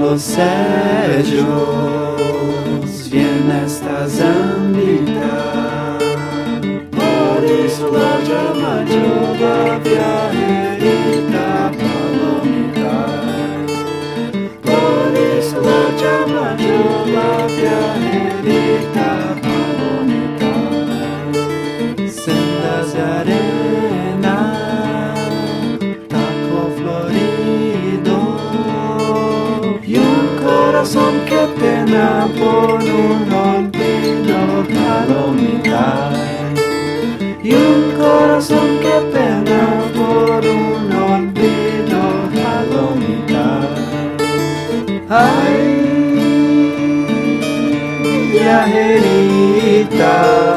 los sellos, bien esta zambita. Por eso la llama yo la viajerita palomita. Por eso la llama yo la viajerita palomita. Sendas de arena, taco florido y un corazón que pena por un olvido palomita. Y un corazón que pena por un olvido palomita. Ay, viajerita,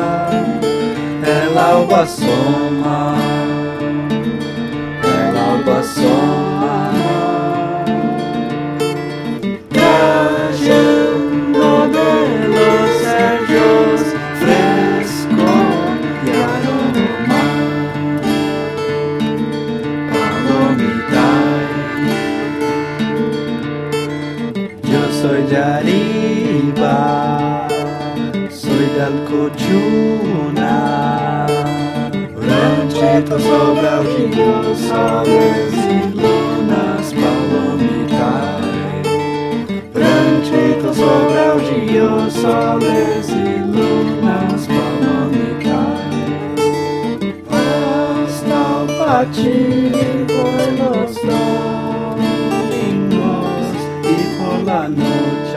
el alba asoma, el alba asoma, trayendo de los sellos fresco y aroma. Palomita, yo soy de arriba, soy del Cochuna, ranchito sobre el río, soles y lunas, palomita. Ranchito sobre el río, soles y lunas, palomita. Hasta el Pachi por los domingos y por la noche.